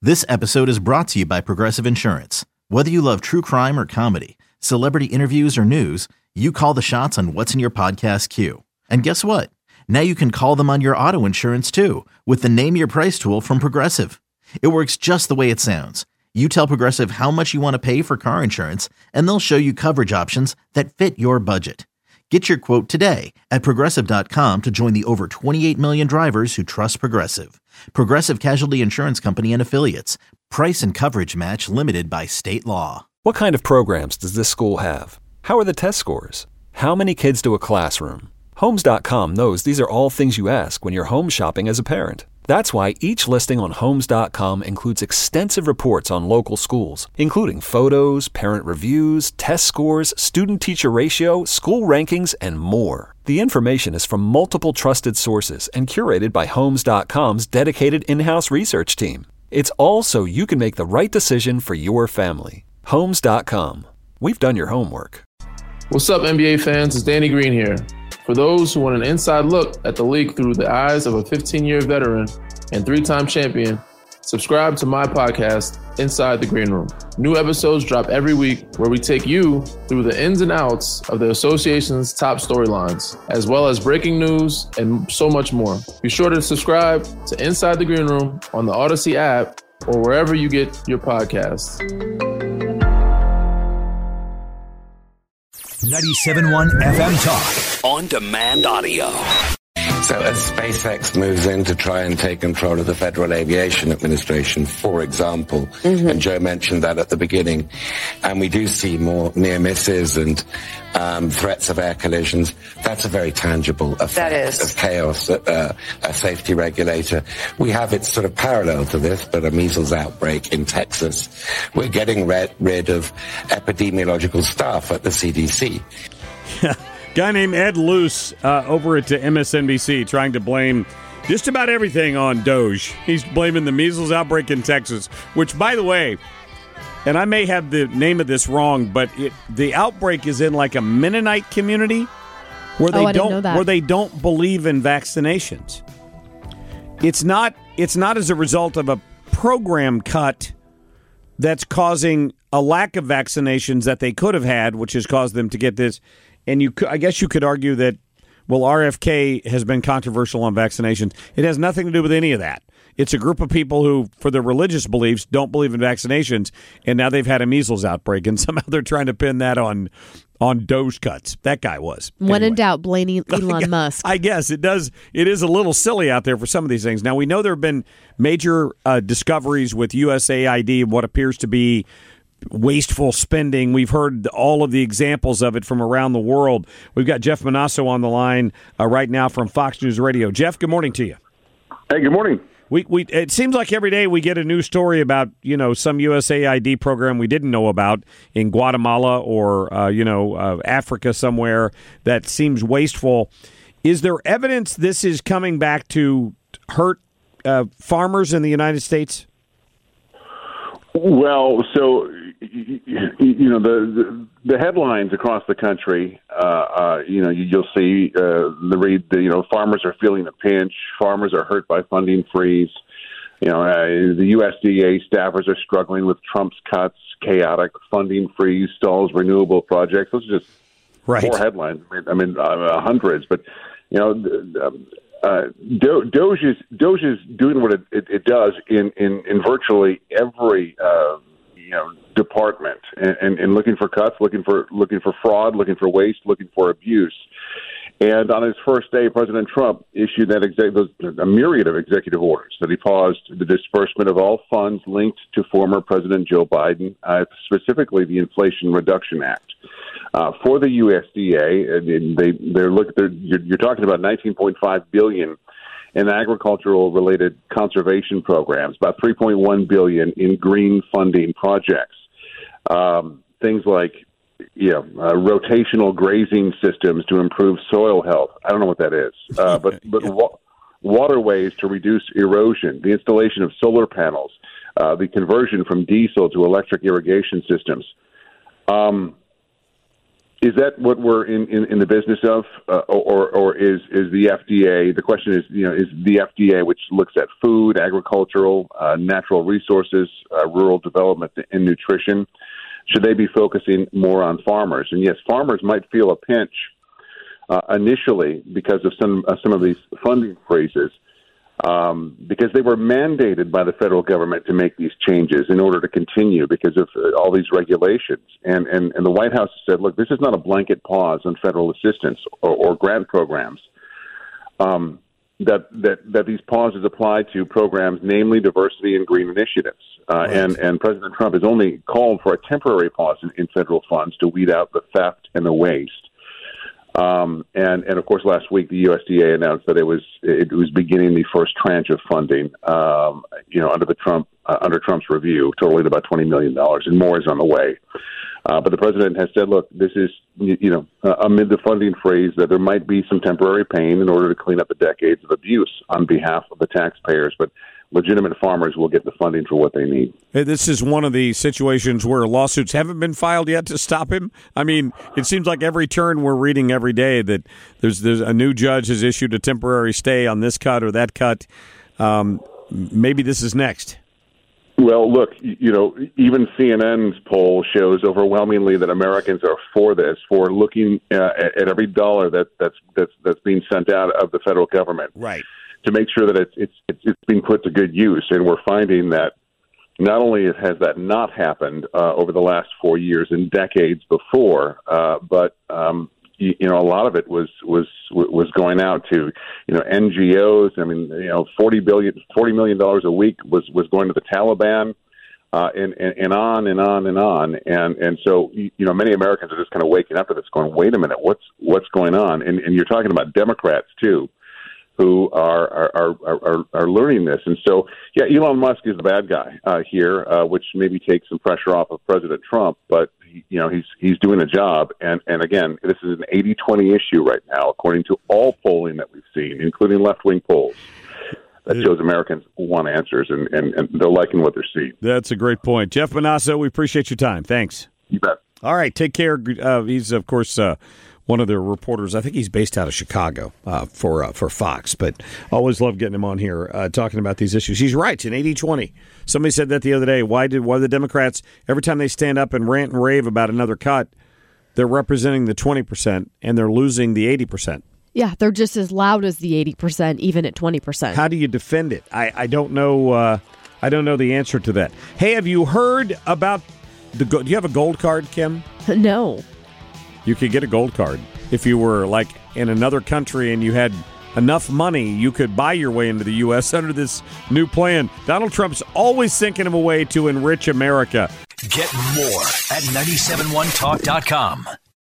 This episode is brought to you by Progressive Insurance. Whether you love true crime or comedy, celebrity interviews or news, you call the shots on what's in your podcast queue. And guess what? Now you can call them on your auto insurance too with the Name Your Price tool from Progressive. It works just the way it sounds. You tell Progressive how much you want to pay for car insurance, and they'll show you coverage options that fit your budget. Get your quote today at Progressive.com to join the over 28 million drivers who trust Progressive. Progressive Casualty Insurance Company and Affiliates. Price and coverage match limited by state law. What kind of programs does this school have? How are the test scores? How many kids to a classroom? Homes.com knows these are all things you ask when you're home shopping as a parent. That's why each listing on Homes.com includes extensive reports on local schools, including photos, parent reviews, test scores, student-teacher ratio, school rankings, and more. The information is from multiple trusted sources and curated by Homes.com's dedicated in-house research team. It's all so you can make the right decision for your family. Homes.com. We've done your homework. What's up, NBA fans? It's Danny Green here. For those who want an inside look at the league through the eyes of a 15-year veteran and three-time champion, subscribe to my podcast, Inside the Green Room. New episodes drop every week where we take you through the ins and outs of the association's top storylines, as well as breaking news and so much more. Be sure to subscribe to Inside the Green Room on the Odyssey app or wherever you get your podcasts. 97.1 FM Talk. On demand audio. So as SpaceX moves in to try and take control of the Federal Aviation Administration, for example, and Joe mentioned that at the beginning, and we do see more near misses and threats of air collisions, that's a very tangible effect of chaos at a safety regulator. We have it sort of parallel to this, but a measles outbreak in Texas. We're getting rid of epidemiological staff at the CDC. Guy named Ed Luce over at MSNBC trying to blame just about everything on Doge. He's blaming the measles outbreak in Texas, which, by the way, and I may have the name of this wrong, but the outbreak is in like a Mennonite community where they don't believe in vaccinations. It's not as a result of a program cut that's causing a lack of vaccinations that they could have had, which has caused them to get this. And I guess you could argue that, well, RFK has been controversial on vaccinations. It has nothing to do with any of that. It's a group of people who, for their religious beliefs, don't believe in vaccinations, and now they've had a measles outbreak, and somehow they're trying to pin that on Doge cuts. That guy was. When in doubt, blame Elon Musk. I guess it does. It is a little silly out there for some of these things. Now, we know there have been major discoveries with USAID of what appears to be wasteful spending. We've heard all of the examples of it from around the world. We've got Jeff Manasso on the line right now from Fox News Radio. Jeff, good morning to you. Hey, good morning. It seems like every day we get a new story about, some USAID program we didn't know about in Guatemala or, Africa somewhere that seems wasteful. Is there evidence this is coming back to hurt farmers in the United States? Well, so the headlines across the country, you'll see farmers are feeling the pinch, farmers are hurt by funding freeze. The USDA staffers are struggling with Trump's cuts, chaotic funding freeze, stalls renewable projects. Those are just more headlines. I mean, hundreds, but Doge is doing what it does in virtually every department, and looking for cuts, looking for fraud, looking for waste, looking for abuse. And on his first day, President Trump issued a myriad of executive orders that he paused the disbursement of all funds linked to former President Joe Biden, specifically the Inflation Reduction Act. For the USDA, you're talking about $19.5 billion in agricultural-related conservation programs, about $3.1 billion in green funding projects. Things like rotational grazing systems to improve soil health. I don't know what that is, but waterways to reduce erosion, the installation of solar panels, the conversion from diesel to electric irrigation systems. Is that what we're in the business of, or is the FDA? The question is, is the FDA, which looks at food, agricultural, natural resources, rural development, and nutrition, should they be focusing more on farmers? And yes, farmers might feel a pinch initially because of some of these funding freezes, because they were mandated by the federal government to make these changes in order to continue because of all these regulations. And the White House said, look, this is not a blanket pause on federal assistance or grant programs. That these pauses apply to programs, namely diversity and green initiatives. And President Trump has only called for a temporary pause in federal funds to weed out the theft and the waste. And of course, last week the USDA announced that it was beginning the first tranche of funding, under Trump's review, totaling about $20 million, and more is on the way. But the president has said, look, this is, amid the funding freeze, that there might be some temporary pain in order to clean up the decades of abuse on behalf of the taxpayers, but legitimate farmers will get the funding for what they need. Hey, this is one of the situations where lawsuits haven't been filed yet to stop him. I mean, it seems like every turn we're reading every day that there's a new judge has issued a temporary stay on this cut or that cut. Maybe this is next. Well, look, even CNN's poll shows overwhelmingly that Americans are for this, for looking at every dollar that's being sent out of the federal government, right, to make sure that it's being put to good use. And we're finding that not only has that not happened over the last 4 years and decades before, but a lot of it was going out to NGOs. I mean, $40 million a week was going to the Taliban, and on and on and on. And so many Americans are just kind of waking up to this, going, wait a minute, what's going on? And you're talking about Democrats too, who are learning this. And so, yeah, Elon Musk is the bad guy here, which maybe takes some pressure off of President Trump, but he's doing a job. And again, this is an 80-20 issue right now, according to all polling that we've seen, including left-wing polls. That shows Americans want answers, and they're liking what they're seeing. That's a great point. Jeff Monasso, we appreciate your time. Thanks. You bet. All right, take care. He's, of course, one of the reporters. I think he's based out of Chicago for Fox, but always love getting him on here talking about these issues. He's right, it's an 80-20. Somebody said that the other day. Why the Democrats, every time they stand up and rant and rave about another cut, they're representing the 20% and they're losing the 80%? Yeah, they're just as loud as the 80%, even at 20%. How do you defend it? I don't know. I don't know the answer to that. Hey, have you heard about do you have a gold card, Kim? No. You could get a gold card if you were like in another country and you had enough money. You could buy your way into the U.S. under this new plan. Donald Trump's always thinking of a way to enrich America. Get more at 971talk.com.